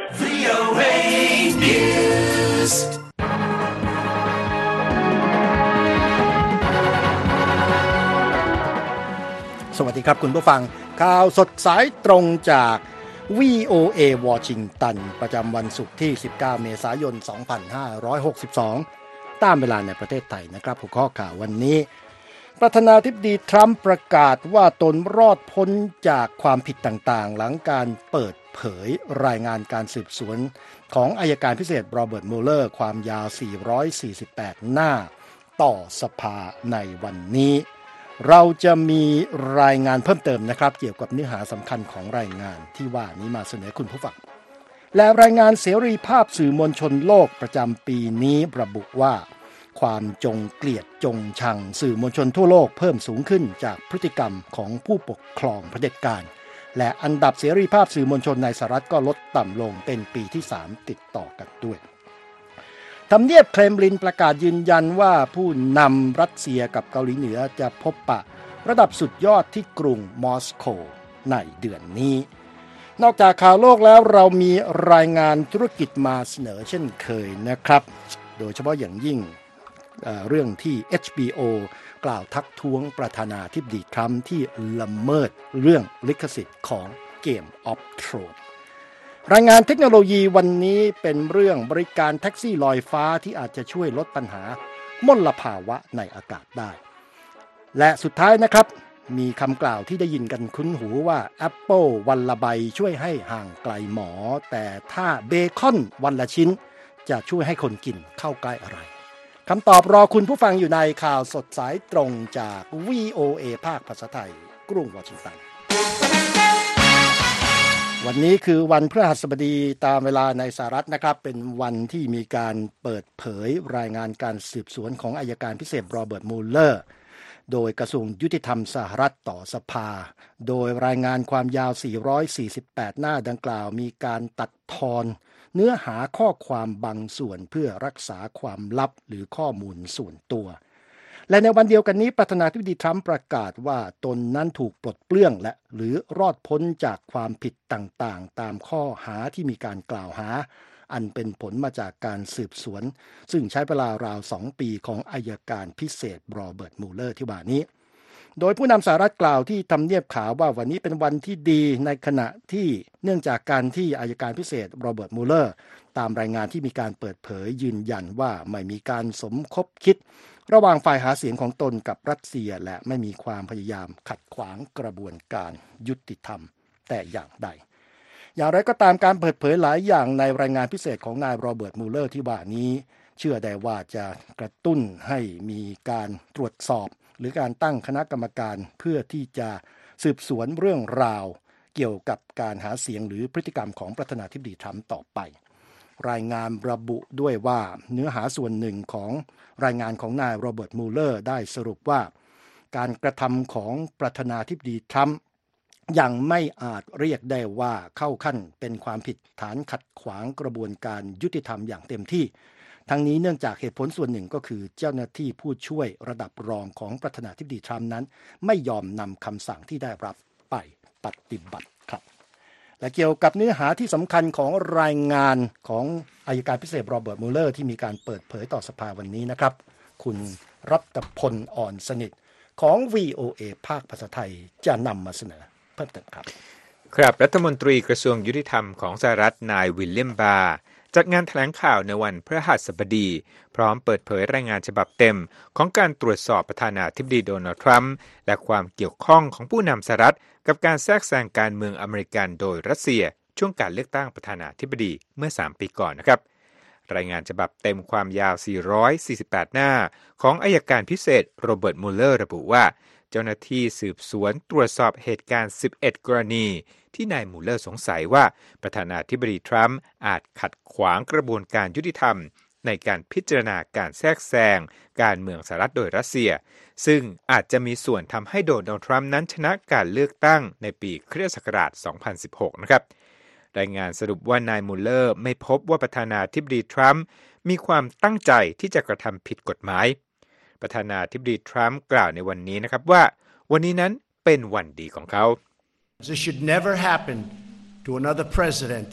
VOA News สวัสดีครับคุณผู้ฟังข่าวสดสายตรงจาก VOA วอชิงตันประจำวันศุกร์ที่19เมษายน2562ตามเวลาในประเทศไทยนะครับหัวข้อข่าววันนี้ประธานาธิบดีทรัมป์ประกาศว่าตนรอดพ้นจากความผิดต่างๆหลังการเปิดเผยรายงานการสืบสวนของอัยการพิเศษโรเบิร์ตมูเลอร์ความยาว448หน้าต่อสภาในวันนี้เราจะมีรายงานเพิ่มเติมนะครับเกี่ยวกับเนื้อหาสำคัญของรายงานที่ว่านี้มาเสนอคุณผู้ฟังและรายงานเสรีภาพสื่อมวลชนโลกประจำปีนี้ระบุว่าความจงเกลียดจงชังสื่อมวลชนทั่วโลกเพิ่มสูงขึ้นจากพฤติกรรมของผู้ปกครองเผด็จการและอันดับเสรีภาพสื่อมวลชนในสหรัฐก็ลดต่ำลงเป็นปีที่3ติดต่อกันด้วยทำเนียบเครมลินประกาศยืนยันว่าผู้นำรัสเซียกับเกาหลีเหนือจะพบปะระดับสุดยอดที่กรุงมอสโกในเดือนนี้นอกจากข่าวโลกแล้วเรามีรายงานธุรกิจมาเสนอเช่นเคยนะครับโดยเฉพาะอย่างยิ่งเรื่องที่ HBO กล่าวทักท้วงประธานาธิบดีทรัมป์ที่ละเมิดเรื่องลิขสิทธิ์ของ Game of Thrones รายงานเทคโนโลยีวันนี้เป็นเรื่องบริการแท็กซี่ลอยฟ้าที่อาจจะช่วยลดปัญหามลภาวะในอากาศได้และสุดท้ายนะครับมีคำกล่าวที่ได้ยินกันคุ้นหูว่า Apple วันละใบช่วยให้ห่างไกลหมอแต่ถ้าเบคอนวันละชิ้นจะช่วยให้คนกินเข้าใกล้อะไรคำตอบรอคุณผู้ฟังอยู่ในข่าวสดสายตรงจาก VOA ภาคภาษาไทยกรุงวอชิงตันวันนี้คือวันพฤหัสบดีตามเวลาในสหรัฐนะครับเป็นวันที่มีการเปิดเผยรายงานการสืบสวนของอัยการพิเศษโรเบิร์ตมูเลอร์โดยกระทรวงยุติธรรมสหรัฐต่อสภาโดยรายงานความยาว448หน้าดังกล่าวมีการตัดทอนเนื้อหาข้อความบางส่วนเพื่อรักษาความลับหรือข้อมูลส่วนตัวและในวันเดียวกันนี้ประธานาธิบดีทรัมป์ประกาศว่าตนนั้นถูกปลดเปลื้องและหรือรอดพ้นจากความผิดต่างๆตามข้อหาที่มีการกล่าวหาอันเป็นผลมาจากการสืบสวนซึ่งใช้เวลาราว2ปีของอัยการพิเศษโรเบิร์ตมูเลอร์ที่ว่านี้โดยผู้นำสหรัฐกล่าวที่ทำเนียบขาวว่าวันนี้เป็นวันที่ดีในขณะที่เนื่องจากการที่อัยการพิเศษโรเบิร์ตมูเลอร์ตามรายงานที่มีการเปิดเผยยืนยันว่าไม่มีการสมคบคิดระหว่างฝ่ายหาเสียงของตนกับรัสเซียและไม่มีความพยายามขัดขวางกระบวนการยุติธรรมแต่อย่างใดอย่างไรก็ตามการเปิดเผยหลายอย่างในรายงานพิเศษของนายโรเบิร์ตมูเลอร์ที่ว่านี้เชื่อได้ว่าจะกระตุ้นให้มีการตรวจสอบหรือการตั้งคณะกรรมการเพื่อที่จะสืบสวนเรื่องราวเกี่ยวกับการหาเสียงหรือพฤติกรรมของประธานาธิบดีทรัมป์ต่อไปรายงานระบุด้วยว่าเนื้อหาส่วนหนึ่งของรายงานของนายโรเบิร์ตมูเลอร์ได้สรุปว่าการกระทำของประธานาธิบดีทรัมป์ยังไม่อาจเรียกได้ว่าเข้าขั้นเป็นความผิดฐานขัดขวางกระบวนการยุติธรรมอย่างเต็มที่ทั้งนี้เนื่องจากเหตุผลส่วนหนึ่งก็คือเจ้าหน้าที่ผู้ช่วยระดับรองของประธานาธิบดีทรัมป์นั้นไม่ยอมนำคำสั่งที่ได้รับไปปฏิบัติครับและเกี่ยวกับเนื้อหาที่สำคัญของรายงานของอัยการพิเศษโรเบิร์ตมูเลอร์ที่มีการเปิดเผยต่อสภาวันนี้นะครับคุณรัตพลอ่อนสนิทของ VOA ภาคภาษาไทยจะนำมาเสนอเพิ่มเติมครับครับรัฐมนตรีกระทรวงยุติธรรมของสหรัฐนายวิลเลียมบาร์จัดงานแถลงข่าวในวันพฤหัสบดีพร้อมเปิดเผยรายงานฉบับเต็มของการตรวจสอบประธานาธิบดีโดนัลด์ทรัมป์และความเกี่ยวข้องของผู้นำสหรัฐกับการแทรกแซงการเมืองอเมริกันโดยรัสเซียช่วงการเลือกตั้งประธานาธิบดีเมื่อ3ปีก่อนนะครับรายงานฉบับเต็มความยาว448หน้าของอัยการพิเศษโรเบิร์ตมูเลอร์ระบุว่าเจ้าหน้าที่สืบสวนตรวจสอบเหตุการณ์11กรณีที่นายมูเลอร์สงสัยว่าประธานาธิบดีทรัมป์อาจขัดขวางกระบวนการยุติธรรมในการพิจารณาการแทรกแซงการเมืองสหรัฐโดยรัสเซียซึ่งอาจจะมีส่วนทำให้โดนัลด์ทรัมป์นั้นชนะการเลือกตั้งในปีคริสต์ศักราช 2016 นะครับรายงานสรุปว่านายมูเลอร์ไม่พบว่าประธานาธิบดีทรัมป์มีความตั้งใจที่จะกระทำผิดกฎหมายประธานาธิบดีทรัมป์กล่าวในวันนี้นะครับว่าวันนี้นั้นเป็นวันดีของเขา This should never happen to another president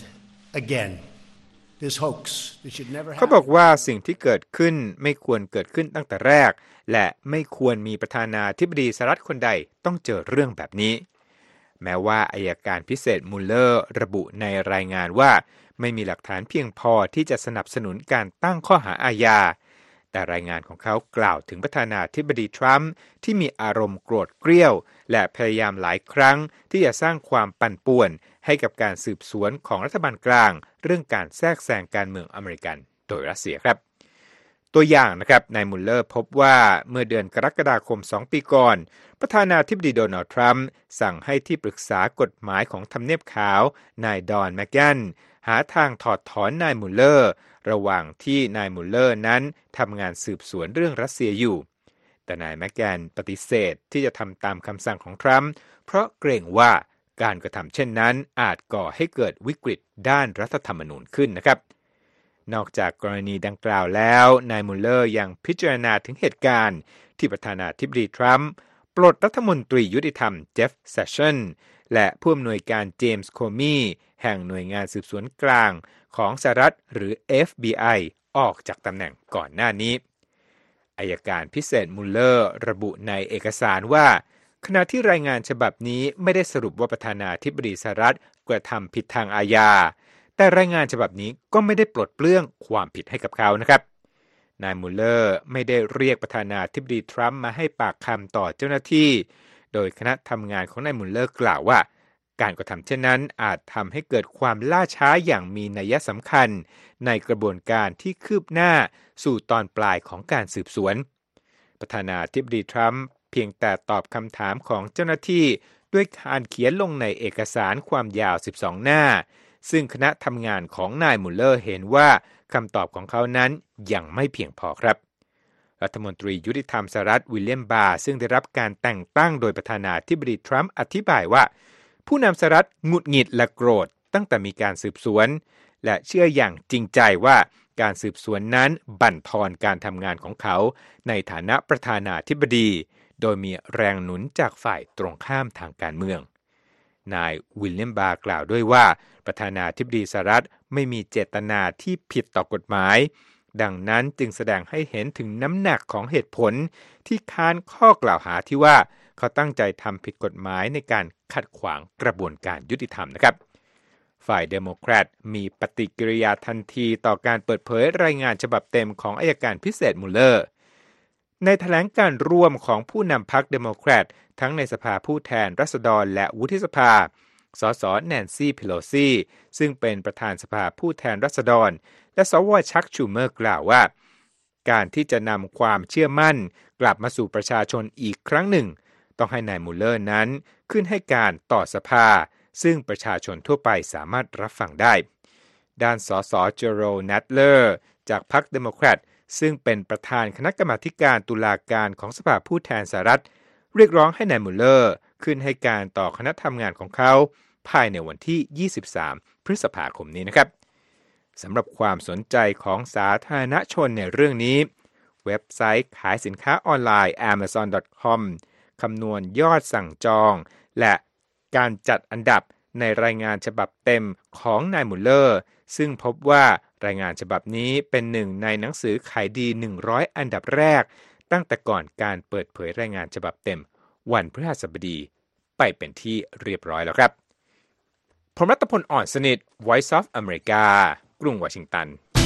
again this hoax that should never happen เขาบอกว่าสิ่งที่เกิดขึ้นไม่ควรเกิดขึ้นตั้งแต่แรกและไม่ควรมีประธานาธิบดีสหรัฐคนใดต้องเจอเรื่องแบบนี้แม้ว่าอัยการพิเศษมุลเลอร์ระบุในรายงานว่าไม่มีหลักฐานเพียงพอที่จะสนับสนุนการตั้งข้อหาอาญาแต่รายงานของเขากล่าวถึงประธานาธิบดีทรัมป์ที่มีอารมณ์โกรธเกรี้ยวและพยายามหลายครั้งที่จะสร้างความปั่นป่วนให้กับการสืบสวนของรัฐบาลกลางเรื่องการแทรกแซงการเมืองอเมริกันโดยรัสเซียครับตัวอย่างนะครับนายมุลเลอร์พบว่าเมื่อเดือนกรกฎาคม2 ปีก่อนประธานาธิบดีโดนัลด์ทรัมป์สั่งให้ที่ปรึกษากฎหมายของทำเนียบขาวนายดอนแมคแกนหาทางถอดถอนนายมุลเลอร์ระหว่างที่นายมุลเลอร์นั้นทำงานสืบสวนเรื่องรัสเซียอยู่แต่นายแมคแกนปฏิเสธที่จะทำตามคำสั่งของทรัมป์เพราะเกรงว่าการกระทำเช่นนั้นอาจก่อให้เกิดวิกฤตด้านรัฐธรรมนูญขึ้นนะครับนอกจากกรณีดังกล่าวแล้วนายมุลเลอร์ยังพิจารณาถึงเหตุการณ์ที่ประธานาธิบดีทรัมป์ปลดรัฐมนตรียุติธรรมเจฟเซสชันและผู้อำนวยการเจมส์โคมีแห่งหน่วยงานสืบสวนกลางของสหรัฐหรือ FBI ออกจากตำแหน่งก่อนหน้านี้อัยการพิเศษมุลเลอร์ระบุในเอกสารว่าขณะที่รายงานฉบับนี้ไม่ได้สรุปว่าประธานาธิบดีสหรัฐกระทำผิดทางอาญาแต่รายงานฉบับนี้ก็ไม่ได้ปลดเปลื้องความผิดให้กับเขานะครับนายมุลเลอร์ไม่ได้เรียกประธานาธิบดีทรัมป์มาให้ปากคำต่อเจ้าหน้าที่โดยคณะทำงานของนายมุลเลอร์กล่าวว่าการกระทำเช่นนั้นอาจทำให้เกิดความล่าช้าอย่างมีนัยสำคัญในกระบวนการที่คืบหน้าสู่ตอนปลายของการสืบสวนประธานาธิบดีทรัมป์เพียงแต่ตอบคำถามของเจ้าหน้าที่ด้วยการเขียนลงในเอกสารความยาว12 หน้าซึ่งคณะทำงานของนายมุลเลอร์เห็นว่าคำตอบของเขานั้นยังไม่เพียงพอครับรัฐมนตรียุติธรรมสหรัฐวิลเลียมบาร์ซึ่งได้รับการแต่งตั้งโดยประธานาธิบดีทรัมป์อธิบายว่าผู้นำสหรัฐหงุดหงิดและโกรธตั้งแต่มีการสืบสวนและเชื่ออย่างจริงใจว่าการสืบสวนนั้นบั่นทอนการทำงานของเขาในฐานะประธานาธิบดีโดยมีแรงหนุนจากฝ่ายตรงข้ามทางการเมืองนายวิลเลียมบาร์กล่าวด้วยว่าประธานาธิบดีสหรัฐไม่มีเจตนาที่ผิดต่อกฎหมายดังนั้นจึงแสดงให้เห็นถึงน้ำหนักของเหตุผลที่ค้านข้อกล่าวหาที่ว่าเขาตั้งใจทำผิดกฎหมายในการขัดขวางกระบวนการยุติธรรมนะครับฝ่ายเดโมแครตมีปฏิกิริยาทันทีต่อการเปิดเผยรายงานฉบับเต็มของอัยการพิเศษมุลเลอร์ในแถลงการร่วมของผู้นำพรรคเดโมแครตทั้งในสภาผู้แทนราษฎรและวุฒิสภาสสแนนซี่เพโลซีซึ่งเป็นประธานสภาผู้แทนราษฎรและสวชักชูเมอร์กล่าวว่าการที่จะนำความเชื่อมั่นกลับมาสู่ประชาชนอีกครั้งหนึ่งต้องให้นายมุลเลอร์นั้นขึ้นให้การต่อสภาซึ่งประชาชนทั่วไปสามารถรับฟังได้ด้านสสเจอโรนัทเลอร์จากพรรคเดโมแครตซึ่งเป็นประธานคณะกรรมาการตุลาการของสภาผู้แทนสหรัฐเรียกร้องให้นายมุลเลอร์ขึ้นให้การต่อคณะทำงานของเขาภายในวันที่23 พฤษภาคมนี้นะครับสำหรับความสนใจของสาธารณชนในเรื่องนี้เว็บไซต์ขายสินค้าออนไลน์ amazon.com คำนวณยอดสั่งจองและการจัดอันดับในรายงานฉบับเต็มของนายมุลเลอร์ซึ่งพบว่ารายงานฉบับนี้เป็นหนึ่งในหนังสือขายดี100อันดับแรกตั้งแต่ก่อนการเปิดเผยรายงานฉบับเต็มวันพฤหัสบดีไปเป็นที่เรียบร้อยแล้วครับผมรัตพล อ่อนสนิท Voice of America กรุงวอชิงตัน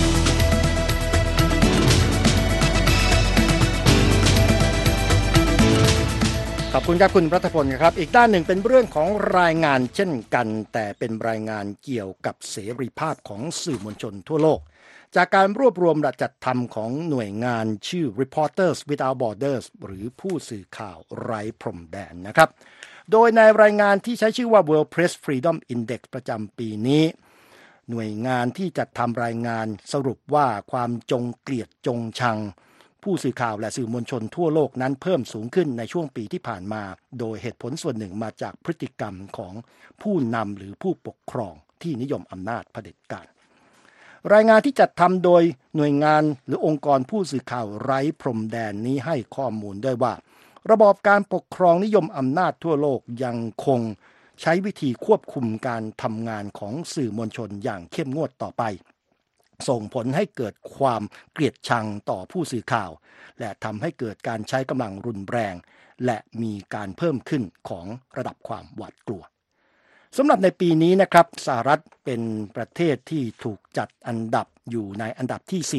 ขอบคุณครับคุณรัตพลครับอีกด้านหนึ่งเป็นเรื่องของรายงานเช่นกันแต่เป็นรายงานเกี่ยวกับเสรีภาพของสื่อมวลชนทั่วโลกจากการรวบรวมและจัดทำของหน่วยงานชื่อ Reporters Without Borders หรือผู้สื่อข่าวไร้พรมแดนนะครับโดยในรายงานที่ใช้ชื่อว่า World Press Freedom Index ประจำปีนี้หน่วยงานที่จัดทำรายงานสรุปว่าความจงเกลียดจงชังผู้สื่อข่าวและสื่อมวลชนทั่วโลกนั้นเพิ่มสูงขึ้นในช่วงปีที่ผ่านมาโดยเหตุผลส่วนหนึ่งมาจากพฤติกรรมของผู้นำหรือผู้ปกครองที่นิยมอำนาจเผด็จการรายงานที่จัดทำโดยหน่วยงานหรือองค์กรผู้สื่อข่าวไร้พรมแดนนี้ให้ข้อมูลด้วยว่าระบอบการปกครองนิยมอำนาจทั่วโลกยังคงใช้วิธีควบคุมการทำงานของสื่อมวลชนอย่างเข้มงวดต่อไปส่งผลให้เกิดความเกลียดชังต่อผู้สื่อข่าวและทำให้เกิดการใช้กำลังรุนแรงและมีการเพิ่มขึ้นของระดับความหวาดกลัวสำหรับในปีนี้นะครับสหรัฐเป็นประเทศที่ถูกจัดอันดับอยู่ในอันดับที่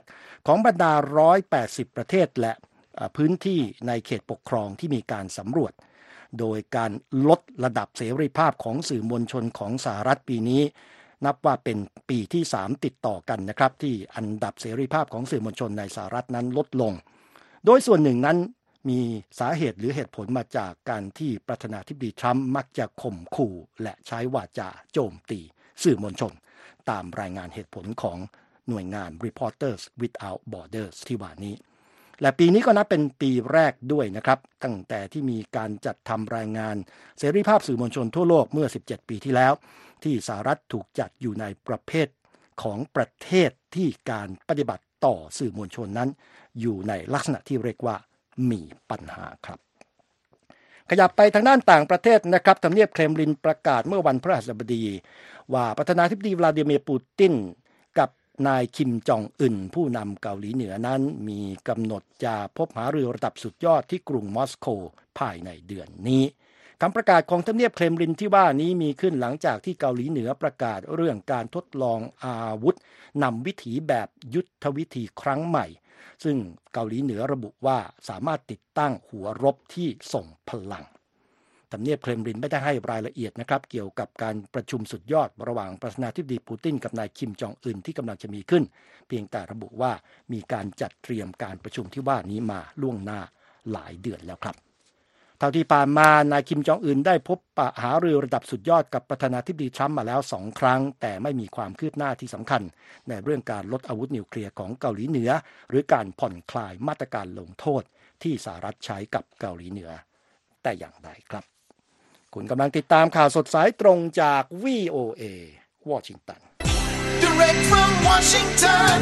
48ของบรรดา180ประเทศและพื้นที่ในเขตปกครองที่มีการสำรวจโดยการลดระดับเสรีภาพของสื่อมวลชนของสหรัฐปีนี้นับว่าเป็นปีที่3ติดต่อกันนะครับที่อันดับเสรีภาพของสื่อมวลชนในสหรัฐนั้นลดลงโดยส่วนหนึ่งนั้นมีสาเหตุหรือเหตุผลมาจากการที่ประธานาธิบดีทรัมป์มักจะข่มขู่และใช้วาจาโจมตีสื่อมวลชนตามรายงานเหตุผลของหน่วยงาน Reporters Without Borders ที่ว่านี้และปีนี้ก็นับเป็นปีแรกด้วยนะครับตั้งแต่ที่มีการจัดทำรายงานเสรีภาพสื่อมวลชนทั่วโลกเมื่อ17ปีที่แล้วที่สหรัฐถูกจัดอยู่ในประเภทของประเทศที่การปฏิบัติต่อสื่อมวลชนนั้นอยู่ในลักษณะที่เรียกว่ามีปัญหาครับขยับไปทางด้านต่างประเทศนะครับทำเนียบเครมลินประกาศเมื่อวันพฤหัสบดีว่าประธานาธิบดีวลาดิเมียร์ปูตินกับนายคิมจองอึนผู้นำเกาหลีเหนือนั้นมีกำหนดจะพบหารือระดับสุดยอดที่กรุงมอสโกภายในเดือนนี้คำประกาศของทำเนียบเครมลินที่ว่านี้มีขึ้นหลังจากที่เกาหลีเหนือประกาศเรื่องการทดลองอาวุธนำวิถีแบบยุทธวิธีครั้งใหม่ซึ่งเกาหลีเหนือระบุว่าสามารถติดตั้งหัวรบที่ส่งพลังทำเนียบเครมลินไม่ได้ให้รายละเอียดนะครับเกี่ยวกับการประชุมสุดยอดระหว่างประธานาธิบดีปูตินกับนายคิมจองอึนที่กำลังจะมีขึ้นเพียงแต่ระบุว่ามีการจัดเตรียมการประชุมที่ว่านี้มาล่วงหน้าหลายเดือนแล้วครับเท่าที่ผ่านมานายคิมจองอึนได้พบปะหารือระดับสุดยอดกับประธานาธิบดีทรัมป์มาแล้ว2ครั้งแต่ไม่มีความคืบหน้าที่สำคัญในเรื่องการลดอาวุธนิวเคลียร์ของเกาหลีเหนือหรือการผ่อนคลายมาตรการลงโทษที่สหรัฐใช้กับเกาหลีเหนือแต่อย่างใดครับคุณกำลังติดตามข่าวสดสายตรงจาก VOA วอชิงตัน Direct from Washington,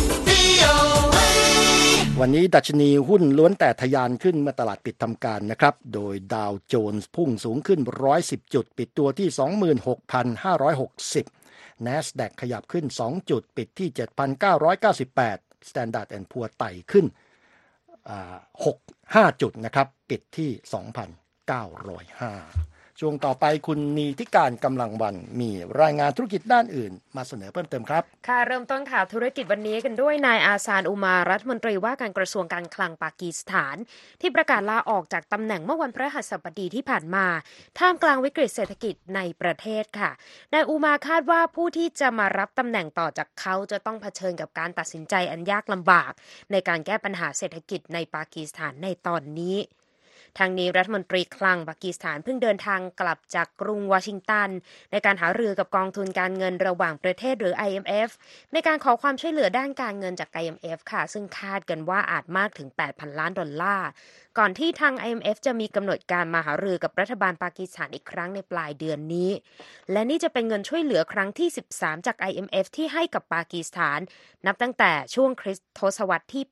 VOA. วันนี้ดัชนีหุ้นล้วนแต่ทะยานขึ้นเมื่อตลาดปิดทำการนะครับโดยดาวโจนส์พุ่งสูงขึ้น110จุดปิดตัวที่ 26,560 NASDAQ ขยับขึ้น2จุดปิดที่ 7,998 Standard & Poor's ไต่ขึ้น5จุดนะครับปิดที่ 2,905 ช่วงต่อไปคุณนีทิการกำลังวันมีรายงานธุรกิจด้านอื่นมาเสนอเพิ่มเติมครับค่ะเริ่มต้นข่าวธุรกิจวันนี้กันด้วยนายอาซานอุมารัฐมนตรีว่าการกระทรวงการคลังปากีสถานที่ประกาศลาออกจากตำแหน่งเมื่อวันพฤหัสบดีที่ผ่านมาท่ามกลางวิกฤตเศรษฐกิจในประเทศค่ะนายอุมาคาดว่าผู้ที่จะมารับตำแหน่งต่อจากเขาจะต้องเผชิญกับการตัดสินใจอันยากลำบากในการแก้ปัญหาเศรษฐกิจในปากีสถานในตอนนี้ทางนี้รัฐมนตรีคลังปากีสถานเพิ่งเดินทางกลับจากกรุงวอชิงตันในการหารือกับกองทุนการเงินระหว่างประเทศหรือ IMF ในการขอความช่วยเหลือด้านการเงินจาก IMF ค่ะซึ่งคาดกันว่าอาจมากถึง $8,000 ล้านก่อนที่ทาง IMF จะมีกำหนดการมาหารือกับรัฐบาลปากีสถานอีกครั้งในปลายเดือนนี้และนี่จะเป็นเงินช่วยเหลือครั้งที่13จาก IMF ที่ให้กับปากีสถานนับตั้งแต่ช่วงคริสตศตวรรษที่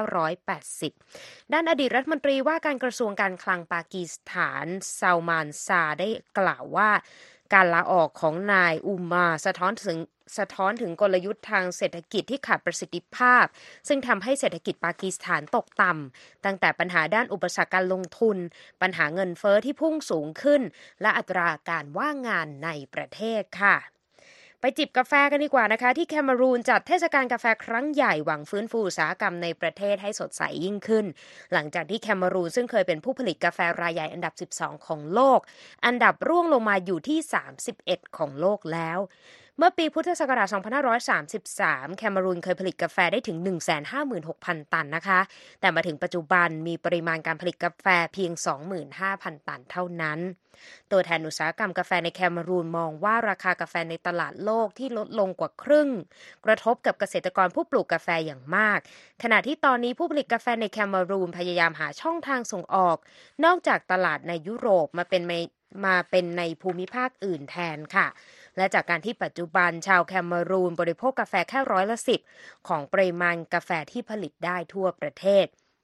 1980 ด้านอดีตรัฐมนตรีว่าการกระทรวงการคลังปากีสถานซาลมานซาได้กล่าวว่าการลาออกของนายอุมาสะท้อนถึงกลยุทธ์ทางเศรษฐกิจที่ขาดประสิทธิภาพซึ่งทำให้เศรษฐกิจปากีสถานตกต่ำตั้งแต่ปัญหาด้านอุปสรรคการลงทุนปัญหาเงินเฟ้อที่พุ่งสูงขึ้นและอัตราการว่างงานในประเทศค่ะไปจิบกาแฟกันดีกว่านะคะที่แคเมรูนจัดเทศกาลกาแฟครั้งใหญ่หวังฟื้นฟูอุตสาหกรรมในประเทศให้สดใสยิ่งขึ้นหลังจากที่แคเมรูนซึ่งเคยเป็นผู้ผลิตกาแฟรายใหญ่อันดับ12ของโลกอันดับร่วงลงมาอยู่ที่31ของโลกแล้วเมื่อปีพุทธศักราช 2533 แคเมรูนเคยผลิตกาแฟได้ถึง 156,000 ตันนะคะแต่มาถึงปัจจุบันมีปริมาณการผลิตกาแฟเพียง 25,000 ตันเท่านั้นตัวแทนอุตสาหกรรมกาแฟในแคเมรูนมองว่าราคากาแฟในตลาดโลกที่ลดลงกว่าครึ่งกระทบกับเกษตรกรผู้ปลูกกาแฟอย่างมากขณะที่ตอนนี้ผู้ผลิตกาแฟในแคเมรูนพยายามหาช่องทางส่งออกนอกจากตลาดในยุโรปมาเป็นในภูมิภาคอื่นแทนค่ะและจากการที่ปัจจุบันชาวแคเมรูนบริโภคกาแฟแค่10%ของปริมาณกาแฟที่ผลิตได้ทั่วประเทศ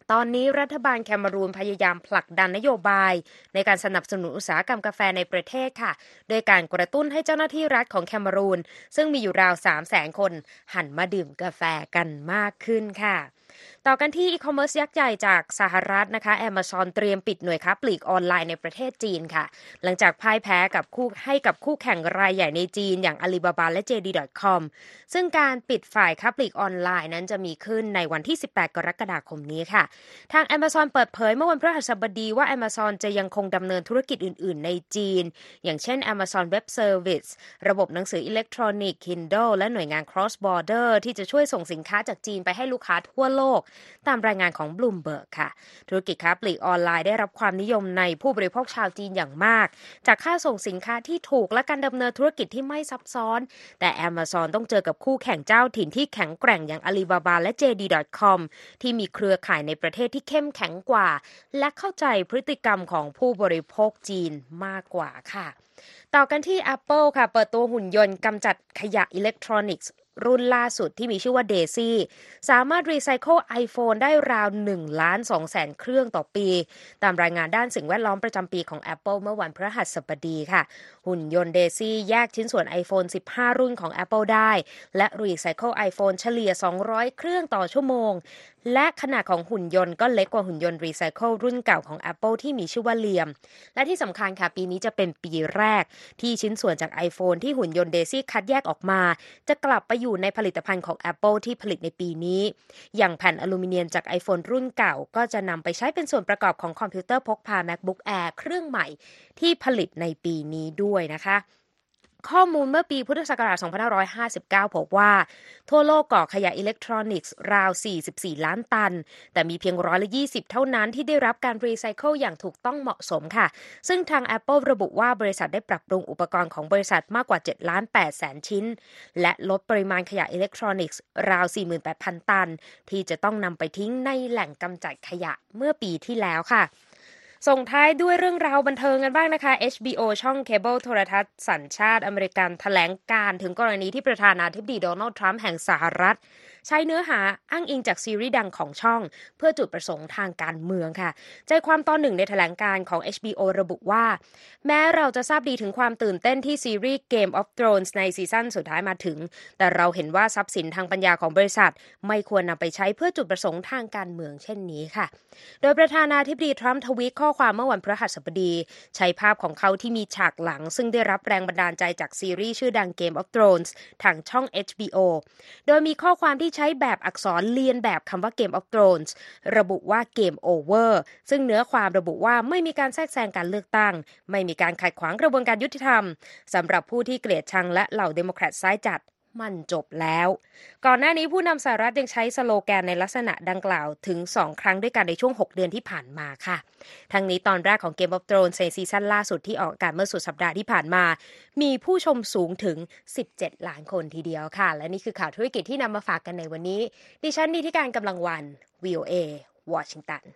ตอนนี้รัฐบาลแคเมรูนพยายามผลักดันนโยบายในการสนับสนุนอุตสาหกรรมกาแฟในประเทศค่ะโดยการกระตุ้นให้เจ้าหน้าที่รัฐของแคเมรูนซึ่งมีอยู่ราว 300,000 คนหันมาดื่มกาแฟกันมากขึ้นค่ะต่อกันที่อีคอมเมิร์ซยักษ์ใหญ่จากสหรัฐนะคะ Amazon เตรียมปิดหน่วยค้าปลีกออนไลน์ในประเทศจีนค่ะหลังจากพ่ายแพ้ให้กับคู่แข่งรายใหญ่ในจีนอย่าง Alibaba และ JD.com ซึ่งการปิดฝ่ายค้าปลีกออนไลน์นั้นจะมีขึ้นในวันที่ 18 กรกฎาคมนี้ค่ะทาง Amazon เปิดเผยเมื่อวันพฤหัสบดีว่า Amazon จะยังคงดำเนินธุรกิจอื่นๆในจีนอย่างเช่น Amazon Web Service ระบบหนังสืออิเล็กทรอนิกส์ Kindle และหน่วยงาน Cross Border ที่จะช่วยส่งสินค้าจากจีนไปให้ลูกค้าทั่วโลกตามรายงานของ Bloomberg ค่ะธุรกิจค้าปลีกออนไลน์ได้รับความนิยมในผู้บริโภคชาวจีนอย่างมากจากค่าส่งสินค้าที่ถูกและการดำเนินธุรกิจที่ไม่ซับซ้อนแต่ Amazon ต้องเจอกับคู่แข่งเจ้าถิ่นที่แข็งแกร่งอย่าง Alibaba และ JD.com ที่มีเครือข่ายในประเทศที่เข้มแข็งกว่าและเข้าใจพฤติกรรมของผู้บริโภคจีนมากกว่าค่ะต่อกันที่ Apple ค่ะเปิดตัวหุ่นยนต์กำจัดขยะอิเล็กทรอนิกส์รุ่นล่าสุดที่มีชื่อว่า Daisy สามารถรีไซเคิล iPhone ได้ราว 1,200,000 เครื่องต่อปีตามรายงานด้านสิ่งแวดล้อมประจำปีของ Apple เมื่อวันพฤหัสบดีค่ะหุ่นยนต์ Daisy แยกชิ้นส่วน iPhone 15 รุ่นของ Apple ได้และรีไซเคิล iPhone เฉลี่ย 200 เครื่องต่อชั่วโมงและขนาดของหุ่นยนต์ก็เล็กกว่าหุ่นยนต์รีไซเคิลรุ่นเก่าของ Apple ที่มีชื่อว่าเลียมและที่สำคัญค่ะปีนี้จะเป็นปีแรกที่ชิ้นส่วนจาก iPhone ที่หุ่นยนต์ Daisy คัดแยกออกมาจะกลับไปอยู่ในผลิตภัณฑ์ของ Apple ที่ผลิตในปีนี้อย่างแผ่นอลูมิเนียมจาก iPhone รุ่นเก่าก็จะนำไปใช้เป็นส่วนประกอบของคอมพิวเตอร์พกพา MacBook Air เครื่องใหม่ที่ผลิตในปีนี้ด้วยนะคะข้อมูลเมื่อปีพุทธศักราช 2559 พบว่าทั่วโลกก่อขยะอิเล็กทรอนิกส์ราว 44 ล้านตันแต่มีเพียง120เท่านั้นที่ได้รับการรีไซเคิลอย่างถูกต้องเหมาะสมค่ะซึ่งทาง Apple ระบุว่าบริษัทได้ปรับปรุงอุปกรณ์ของบริษัทมากกว่า 7,800,000 ชิ้นและลดปริมาณขยะอิเล็กทรอนิกส์ราว 48,000 ตันที่จะต้องนำไปทิ้งในแหล่งกำจัดขยะเมื่อปีที่แล้วค่ะส่งท้ายด้วยเรื่องราวบันเทิงกันบ้างนะคะ HBO ช่องเคเบิลโทรทัศน์สัญชาติอเมริกันแถลงการถึงกรณีที่ประธานาธิบดีโดนัลด์ทรัมป์แห่งสหรัฐใช้เนื้อหาอ้างอิงจากซีรีส์ดังของช่องเพื่อจุดประสงค์ทางการเมืองค่ะใจความตอนหนึ่งในแถลงการของ HBO ระบุว่าแม้เราจะทราบดีถึงความตื่นเต้นที่ซีรีส์ Game of Thrones ในซีซั่นสุดท้ายมาถึงแต่เราเห็นว่าทรัพย์สินทางปัญญาของบริษัทไม่ควรนำไปใช้เพื่อจุดประสงค์ทางการเมืองเช่นนี้ค่ะโดยประธานาธิบดีทรัมป์ทวีตข้อความเมื่อวันพฤหัสบดีใช้ภาพของเขาที่มีฉากหลังซึ่งได้รับแรงบันดาลใจจากซีรีส์ชื่อดัง Game of Thrones ทางช่อง HBO โดยมีข้อความที่ใช้แบบอักษรเลียนแบบคำว่า Game of Thrones ระบุว่า Game Over ซึ่งเนื้อความระบุว่าไม่มีการแทรกแซงการเลือกตั้งไม่มีการขัดขวางกระบวนการยุติธรรมสำหรับผู้ที่เกลียดชังและเหล่าเดโมแครตซ้ายจัดมันจบแล้วก่อนหน้านี้ผู้นำสหรัฐยังใช้สโลแกนในลักษณะดังกล่าวถึง2ครั้งด้วยกันในช่วง6เดือนที่ผ่านมาค่ะทั้งนี้ตอนแรกของ Game of Thrones ในซีซั่นล่าสุดที่ออกอากาศเมื่อสุดสัปดาห์ที่ผ่านมามีผู้ชมสูงถึง17ล้านคนทีเดียวค่ะและนี่คือข่าวธุรกิจที่นำมาฝากกันในวันนี้ดิฉันนิติการกำลังวัน VOA วอชิงตัน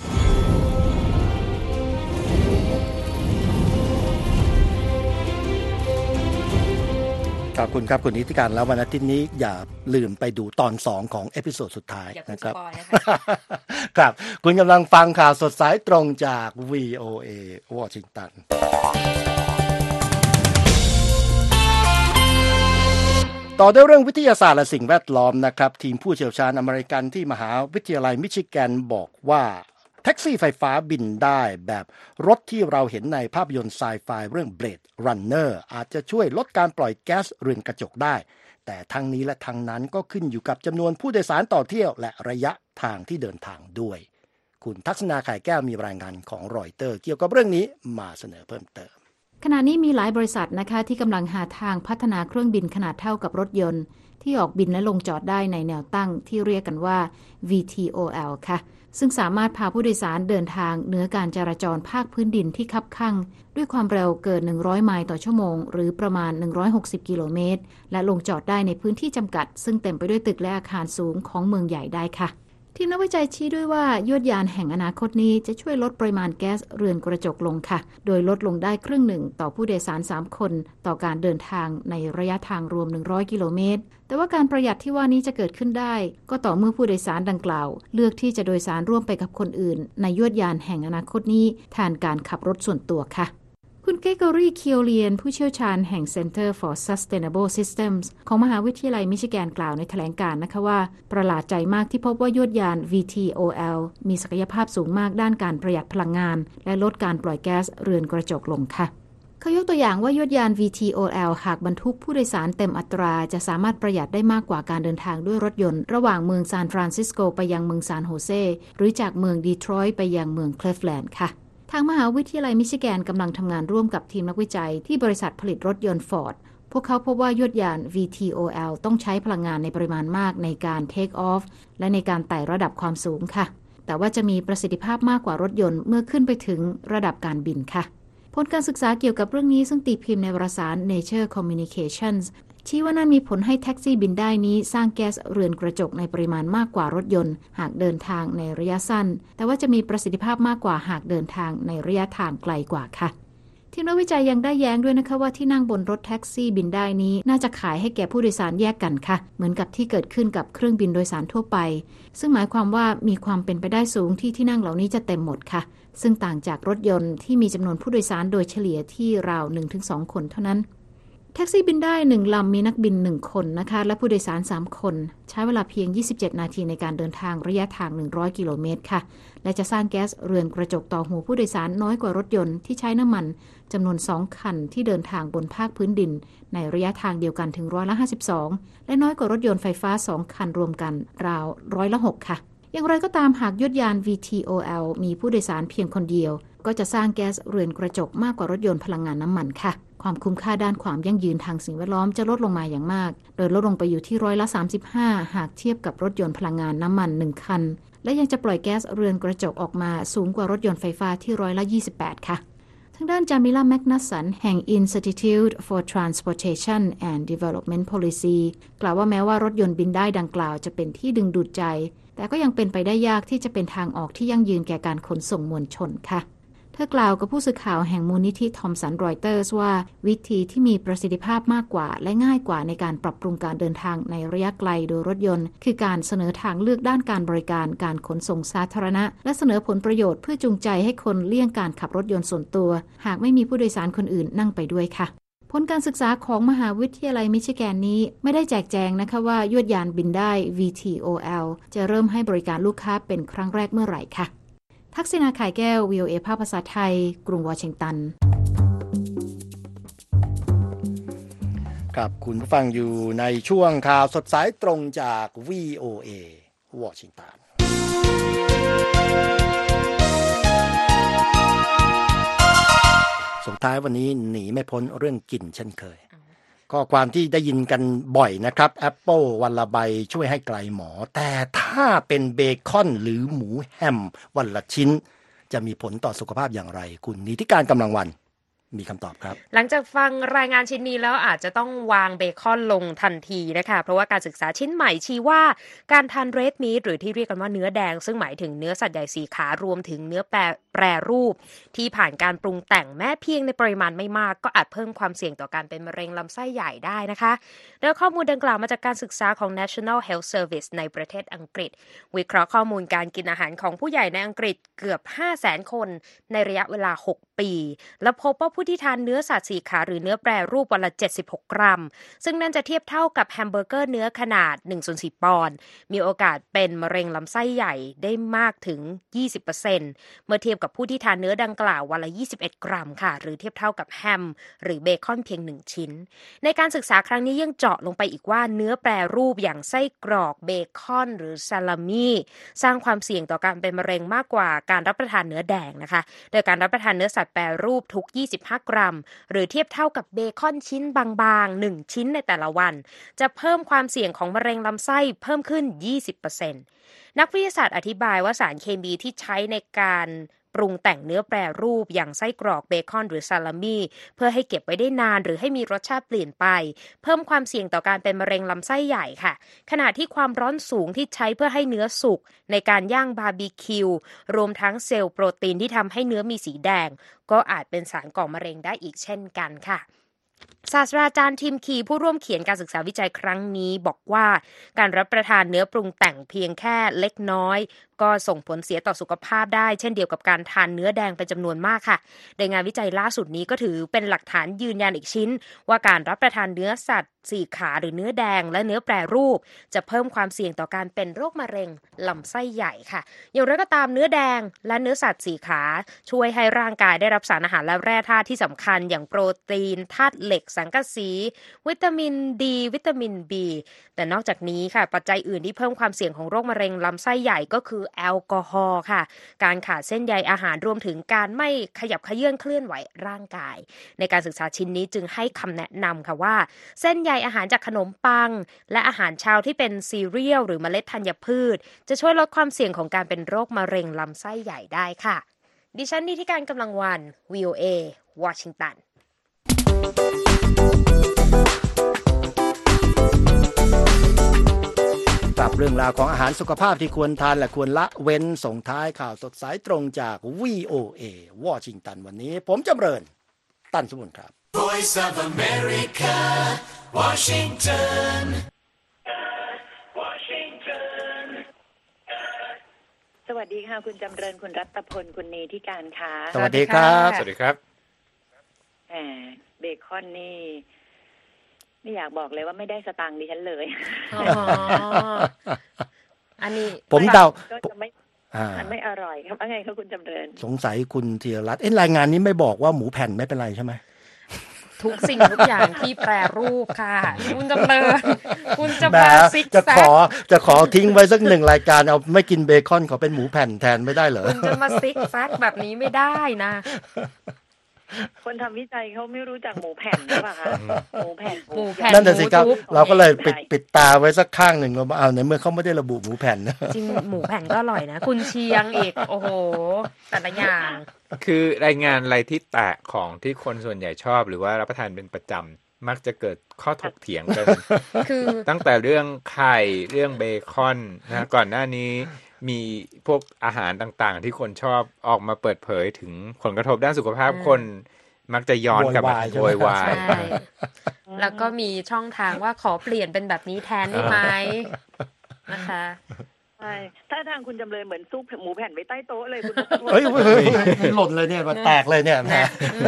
ขอบคุณครับคุณนิติการแล้ววันอาทิตย์นี้อย่าลืมไปดูตอน2ของเอพิโซดสุดท้ายนะครับครับคุณกำลังฟังข่าวสดสายตรงจาก VOA วอชิงตันต่อด้วยเรื่องวิทยาศาสตร์และสิ่งแวดล้อมนะครับทีมผู้เชี่ยวชาญอเมริกันที่มหาวิทยาลัยมิชิแกนบอกว่าแท็กซี่ไฟฟ้าบินได้แบบรถที่เราเห็นในภาพยนตร์ไซไฟเรื่อง Blade Runner อาจจะช่วยลดการปล่อยแก๊สเรือนกระจกได้แต่ทั้งนี้และทั้งนั้นก็ขึ้นอยู่กับจำนวนผู้โดยสารต่อเที่ยวและระยะทางที่เดินทางด้วยคุณทัศนาไข่แก้วมีรายงานของรอยเตอร์เกี่ยวกับเรื่องนี้มาเสนอเพิ่มเติมขณะนี้มีหลายบริษัทนะคะที่กำลังหาทางพัฒนาเครื่องบินขนาดเท่ากับรถยนต์ที่ออกบินและลงจอดได้ในแนวตั้งที่เรียกกันว่า VTOL ค่ะซึ่งสามารถพาผู้โดยสารเดินทางเหนือการจราจรภาคพื้นดินที่คับคั่งด้วยความเร็วเกิน100ไมล์ต่อชั่วโมงหรือประมาณ160กิโลเมตรและลงจอดได้ในพื้นที่จำกัดซึ่งเต็มไปด้วยตึกและอาคารสูงของเมืองใหญ่ได้ค่ะทีมนักวิจัยชี้ด้วยว่ายวดยานแห่งอนาคตนี้จะช่วยลดปริมาณแก๊สเรือนกระจกลงค่ะโดยลดลงได้ครึ่งหนึ่งต่อผู้โดยสาร3คนต่อการเดินทางในระยะทางรวม100กิโลเมตรแต่ว่าการประหยัดที่ว่านี้จะเกิดขึ้นได้ก็ต่อเมื่อผู้โดยสารดังกล่าวเลือกที่จะโดยสารร่วมไปกับคนอื่นในยวดยานแห่งอนาคตนี้แทนการขับรถส่วนตัวค่ะคุณเกเกอรี่ เคียวเลียนผู้เชี่ยวชาญแห่ง Center for Sustainable Systems ของมหาวิทยาลัยมิชิแกนกล่าวในแถลงการณ์นะคะว่าประหลาดใจมากที่พบว่ายวดยาน VTOL มีศักยภาพสูงมากด้านการประหยัดพลังงานและลดการปล่อยแก๊สเรือนกระจกลงค่ะเขายกตัวอย่างว่ายวดยาน VTOL หากบรรทุกผู้โดยสารเต็มอัตราจะสามารถประหยัดได้มากกว่าการเดินทางด้วยรถยนต์ระหว่างเมืองซานฟรานซิสโกไปยังเมืองซานโฮเซหรือจากเมืองดีทรอยต์ไปยังเมืองคลิฟแลนด์ค่ะทางมหาวิทยาลัยมิชิแกนกำลังทำงานร่วมกับทีมนักวิจัยที่บริษัทผลิตรถยนต์ Ford พวกเขาพบว่ายวดยาน VTOL ต้องใช้พลังงานในปริมาณมากในการ take off และในการไต่ระดับความสูงค่ะแต่ว่าจะมีประสิทธิภาพมากกว่ารถยนต์เมื่อขึ้นไปถึงระดับการบินค่ะผลการศึกษาเกี่ยวกับเรื่องนี้ซึ่งตีพิมพ์ในวารสาร Nature Communications ชี้ว่านั่นมีผลให้แท็กซี่บินได้นี้สร้างแก๊สเรือนกระจกในปริมาณมากกว่ารถยนต์หากเดินทางในระยะสั้นแต่ว่าจะมีประสิทธิภาพมากกว่าหากเดินทางในระยะทางไกลกว่าค่ะทีมนักวิจัยยังได้แย้งด้วยนะคะว่าที่นั่งบนรถแท็กซี่บินได้นี้น่าจะขายให้แก่ผู้โดยสารแยกกันค่ะเหมือนกับที่เกิดขึ้นกับเครื่องบินโดยสารทั่วไปซึ่งหมายความว่ามีความเป็นไปได้สูงที่นั่งเหล่านี้จะเต็มหมดค่ะซึ่งต่างจากรถยนต์ที่มีจำนวนผู้โดยสารโดยเฉลี่ยที่ราว 1-2 คนเท่านั้นแท็กซี่บินได้1ลำมีนักบิน1คนนะคะและผู้โดยสาร3คนใช้เวลาเพียง27นาทีในการเดินทางระยะทาง100กิโลเมตรค่ะและจะสร้างแก๊สเรือนกระจกต่อหัวผู้โดยสารน้อยกว่ารถยนต์ที่ใช้น้ำมันจำนวน2คันที่เดินทางบนภาคพื้นดินในระยะทางเดียวกันถึง52%และน้อยกว่ารถยนต์ไฟฟ้า2คันรวมกันราว6%ค่ะอย่างไรก็ตามหากยวดยาน VTOL มีผู้โดยสารเพียงคนเดียวก็จะสร้างแก๊สเรือนกระจกมากกว่ารถยนต์พลังงานน้ำมันค่ะความคุ้มค่าด้านความยั่งยืนทางสิ่งแวดล้อมจะลดลงมาอย่างมากโดยลดลงไปอยู่ที่35%หากเทียบกับรถยนต์พลังงานน้ำมัน1คันและยังจะปล่อยแก๊สเรือนกระจกออกมาสูงกว่ารถยนต์ไฟฟ้าที่28%ค่ะทางด้านจามิล่าแมกนัสสันแห่ง Institute for Transportation and Development Policy กล่าวว่าแม้ว่ารถยนต์บินได้ดังกล่าวจะเป็นที่ดึงดูดใจแต่ก็ยังเป็นไปได้ยากที่จะเป็นทางออกที่ยั่งยืนแก่การขนส่งมวลชนค่ะเธอกล่าวกับผู้สื่อข่าวแห่งมูลนิธิทอมสันรอยเตอร์สว่าวิธีที่มีประสิทธิภาพมากกว่าและง่ายกว่าในการปรับปรุงการเดินทางในระยะไกลโดยรถยนต์คือการเสนอทางเลือกด้านการบริการการขนส่งสาธารณะและเสนอผลประโยชน์เพื่อจูงใจให้คนเลี่ยงการขับรถยนต์ส่วนตัวหากไม่มีผู้โดยสารคนอื่นนั่งไปด้วยค่ะผลการศึกษาของมหาวิทยาลัยมิชิแกนนี้ไม่ได้แจกแจงนะคะว่ายวดยานบินได้ VTOL จะเริ่มให้บริการลูกค้าเป็นครั้งแรกเมื่อไหร่ค่ะทักษิณา ข่ายแก้ว VOA ภาษาไทยกรุงวอชิงตันครับคุณผู้ฟังอยู่ในช่วงข่าวสดสายตรงจาก VOA วอชิงตันส่งท้ายวันนี้หนีไม่พ้นเรื่องกินเช่นเคยข้อความที่ได้ยินกันบ่อยนะครับแอปเปิลวันละใบช่วยให้ไกลหมอแต่ถ้าเป็นเบคอนหรือหมูแฮมวันละชิ้นจะมีผลต่อสุขภาพอย่างไรคุณนิติการกำลังวันมีคำตอบครับหลังจากฟังรายงานชิ้นนี้แล้วอาจจะต้องวางเบคอนลงทันทีนะคะเพราะว่าการศึกษาชิ้นใหม่ชี้ว่าการทานเรดมีทหรือที่เรียกกันว่าเนื้อแดงซึ่งหมายถึงเนื้อสัตว์ใหญ่4ขารวมถึงเนื้อแปรรูปที่ผ่านการปรุงแต่งแม้เพียงในปริมาณไม่มากก็อาจเพิ่มความเสี่ยงต่อการเป็นมะเร็งลำไส้ใหญ่ได้นะคะโดยข้อมูลดังกล่าวมาจากการศึกษาของ National Health Service ในประเทศอังกฤษวิเคราะห์ข้อมูลการกินอาหารของผู้ใหญ่ในอังกฤษเกือบ 500,000 คนในระยะเวลา6ปีและพบว่าผู้ที่ทานเนื้อสัตว์4ขาหรือเนื้อแปรรูปวันละ76กรัมซึ่งนั่นจะเทียบเท่ากับแฮมเบอร์เกอร์เนื้อขนาด 1/4 ปอนด์มีโอกาสเป็นมะเร็งลำไส้ใหญ่ได้มากถึง 20% เมื่อเทียบกับผู้ที่ทานเนื้อดังกล่าววันละ21กรัมค่ะหรือเทียบเท่ากับแฮมหรือเบคอนเพียง1ชิ้นในการศึกษาครั้งนี้ยังเจาะลงไปอีกว่าเนื้อแปรรูปอย่างไส้กรอกเบคอนหรือซาลามี่สร้างความเสี่ยงต่อการเป็นมะเร็งมากกว่าการรับประทานเนื้อแดงนะคะโดยการรับประทานเนื้อสัตว์แปรรูปทุก25กรัมหรือเทียบเท่ากับเบคอนชิ้นบางๆ1ชิ้นในแต่ละวันจะเพิ่มความเสี่ยงของมะเร็งลำไส้เพิ่มขึ้น 20% นักวิทยาศาสตร์อธิบายว่าสารเคมีที่ใช้ในการปรุงแต่งเนื้อแปรรูปอย่างไส้กรอกเบคอนหรือซาลามี่เพื่อให้เก็บไว้ได้นานหรือให้มีรสชาติเปลี่ยนไปเพิ่มความเสี่ยงต่อการเป็นมะเร็งลำไส้ใหญ่ค่ะขณะที่ความร้อนสูงที่ใช้เพื่อให้เนื้อสุกในการย่างบาร์บีคิวรวมทั้งเซลล์โปรตีนที่ทำให้เนื้อมีสีแดงก็อาจเป็นสารก่อมะเร็งได้อีกเช่นกันค่ะศาสตราจารย์ทิมคีผู้ร่วมเขียนการศึกษาวิจัยครั้งนี้บอกว่าการรับประทานเนื้อปรุงแต่งเพียงแค่เล็กน้อยก็ส่งผลเสียต่อสุขภาพได้เช่นเดียวกับการทานเนื้อแดงเป็นจำนวนมากค่ะโดยงานวิจัยล่าสุดนี้ก็ถือเป็นหลักฐานยืนยันอีกชิ้นว่าการรับประทานเนื้อสัตว์สี่ขาหรือเนื้อแดงและเนื้อแปรรูปจะเพิ่มความเสี่ยงต่อการเป็นโรคมะเร็งลำไส้ใหญ่ค่ะอย่างไรก็ตามเนื้อแดงและเนื้อสัตว์สี่ขาช่วยให้ร่างกายได้รับสารอาหารและแร่ธาตุที่สำคัญอย่างโปรตีนธาตุเหล็กสังกะสีวิตามินดีวิตามิน B แต่นอกจากนี้ค่ะปัจจัยอื่นที่เพิ่มความเสี่ยงของโรคมะเร็งลำไส้ใหญ่ก็คือแอลกอฮอล์ค่ะการขาดเส้นใยอาหารรวมถึงการไม่ขยับเขยื้อนเคลื่อนไหวร่างกายในการศึกษาชิ้นนี้จึงให้คำแนะนำค่ะว่าเส้นใยอาหารจากขนมปังและอาหารเช้าที่เป็นซีเรียลหรือเมล็ดธัญพืชจะช่วยลดความเสี่ยงของการเป็นโรคมะเร็งลำไส้ใหญ่ได้ค่ะดิฉันนิติการกำลังวัน VOA วอชิงตันกับเรื่องราวของอาหารสุขภาพที่ควรทานและควรละเว้นส่งท้ายข่าวสดสายตรงจาก VOA วอชิงตันวันนี้ผมจำเริญตั้นสมุนครับ Voice of America, Washington. สวัสดีค่ะคุณจำเริญคุณรัตพลคุณนีที่การค่ะสวัสดีครับสวัสดีครับเบคอนนี่ไม่อยากบอกเลยว่าไม่ได้สตางค์ดิฉันเลยอันนี้ผมเดาก็จะไม่อร่อยครับว่าไงคะคุณจำเริญสงสัยคุณธีรรัตน์รายงานนี้ไม่บอกว่าหมูแผ่นไม่เป็นไรใช่ไหมทุกสิ่งทุกอย่างที่แปรรูปค่ะคุณจำเริญคุณจะมาซิกแซกจะขอทิ้งไว้สักหนึ่งรายการเอาไม่กินเบคอนขอเป็นหมูแผ่นแทนไม่ได้เหรอคุณจะมาซิกแซกแบบนี้ไม่ได้นะคนทำวิจัยเขาไม่รู้จักหมูแผ่นหรือเปล่าคะหมูแผ่นนั่นแหละสิครับเราก็เลยปิดตาไว้สักข้างหนึ่งว่าเอาในเมื่อเขาไม่ได้ระบุหมูแผ่นจริงหมูแผ่นก็อร่อยนะคุณเชียงอีกโอ้โหแต่ละอย่างคือรายงานอะไรที่แตะของที่คนส่วนใหญ่ชอบหรือว่ารับประทานเป็นประจำมักจะเกิดข้อถกเถียงกันคือตั้งแต่เรื่องไข่เรื่องเบคอนนะก่อนหน้านี้มีพวกอาหารต่างๆที่คนชอบออกมาเปิดเผยถึงผลกระทบด้านสุขภาพคนมักจะย้อนกลับมาโวยวายแล้วก็มีช่องทางว่าขอเปลี่ยนเป็นแบบนี้แทนได้ไหมนะคะใช่ถ้าทางคุณจำเลยเหมือนซุปหมูแผ่นไว้ใต้โต๊ะเลยคุณเฮ้ยหล่นเลยเนี่ยมันแตกเลยเนี่ยนะ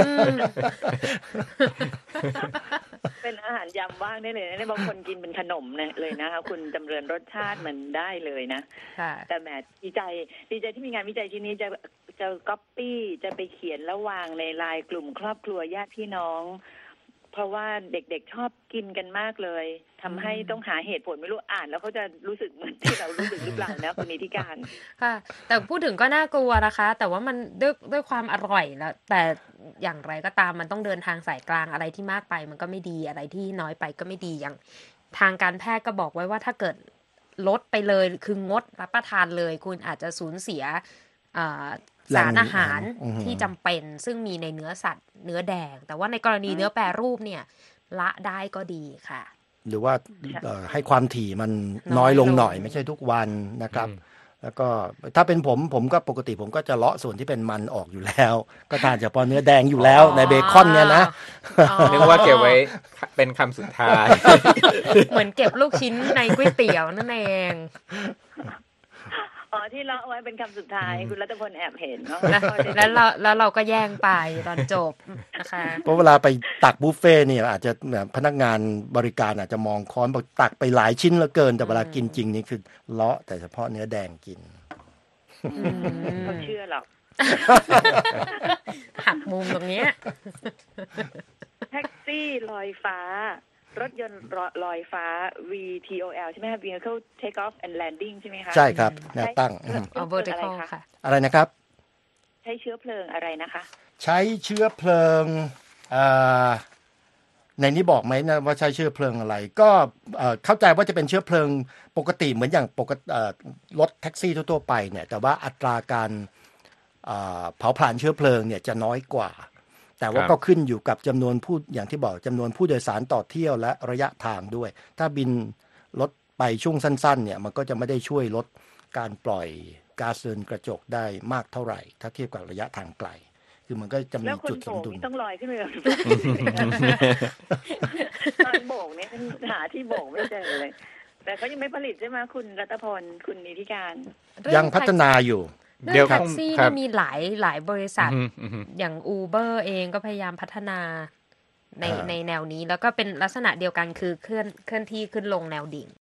เป็นอาหารยำว่างได้เลยนะบางคนกินเป็นขนมเลยนะคะคุณจำเริญรสชาติมันได้เลยนะแต่แหมดีใจที่มีงานวิจัยชิ้นนี้จะก๊อปปี้จะไปเขียนแล้ววางในไลน์กลุ่มครอบครัวญาติพี่น้องเพราะว่าเด็กๆชอบกินกันมากเลยทำให้ต้องหาเหตุผลไม่รู้อ่านแล้วเขาจะรู้สึกเหมือนที่เรารู้สึกหรือเปล่านะคุณนิติการค่ะแต่พูดถึงก็น่ากลัวนะคะแต่ว่ามันด้วยความอร่อยแล้วแต่อย่างไรก็ตามมันต้องเดินทางสายกลางอะไรที่มากไปมันก็ไม่ดีอะไรที่น้อยไปก็ไม่ดีอย่างทางการแพทย์ก็บอกไว้ว่าถ้าเกิดลดไปเลยคืองดรับประทานเลยคุณอาจจะสูญเสียสารอาหารที่จำเป็นซึ่งมีในเนื้อสัตว์เนื้อแดงแต่ว่าในกรณีเนื้อแปรรูปเนี่ยละได้ก็ดีค่ะหรือว่าให้ความถี่มันน้อยลงหน่อยไม่ใช่ทุกวันนะครับแล้วก็ถ้าเป็นผมก็ปกติผมก็จะเลาะส่วนที่เป็นมันออกอยู่แล้วก็ทานเฉพาะเนื้อแดงอยู่แล้วในเบคอนเนี่ยนะนึกว่าเก็บไว้เป็นคำสุดท้ายเหมือนเก็บลูกชิ้นในก๋วยเตี๋ยวนั่นเองที่เลาะไว้เป็นคำสุดท้ายคุณรัตพลแอบเห็นเนาะแล้วเราก็แย่งไปตอนจบนะคะเพราะเวลาไปตักบุฟเฟ่เนี่ยอาจจะพนักงานบริการอาจจะมองค้อนบอกตักไปหลายชิ้นเหลือเกินแต่เวลากินจริงนี่คือเลาะแต่เฉพาะเนื้อแดงกินเขาเชื่อหรอกหักมุมตรงนี้แท็กซี่ลอยฟ้ารถยนต์ลอยฟ้า VTOL ใช่ไหมคะ Vehicle Take Off and Landing ใช่ไหมคะใช่ครับแนวตั้ง vertical ค่ะอะไรนะครับใช้เชื้อเพลิงอะไรนะคะใช้เชื้อเพลิงในนี้บอกไหมนะว่าใช้เชื้อเพลิงอะไรก็เข้าใจว่าจะเป็นเชื้อเพลิงปกติเหมือนอย่างปกติรถแท็กซี่ทั่วๆไปเนี่ยแต่ว่าอัตราการเผาผลาญเชื้อเพลิงเนี่ยจะน้อยกว่าแต่ว่าก็ขึ้นอยู่กับจำนวนผู้อย่างที่บอกจำนวนผู้โดยสารต่อเที่ยวและระยะทางด้วยถ้าบินลดไปช่วงสั้นๆเนี่ยมันก็จะไม่ได้ช่วยลดการปล่อยก๊าซเรือนกระจกได้มากเท่าไหร่ถ้าเทียบกับระยะทางไกลคือมันก็จะมีจุดสมดุลต้องลอยขึ้นไปแบบตอนโบกเนี่ยหาที่โบกไม่เจอเลยแต่เขายังไม่ผลิตใช่ไหมคุณรัตพลคุณนิติการยังพัฒนาอยู่เรื่องแท็กซี่มีหลายบริษัทอย่าง Uber เองก็พยายามพัฒนาในแนวนี้แล้วก็เป็นลักษณะเดียวกันคือเคลื่อนที่ขึ้นลงแนวดิ่ง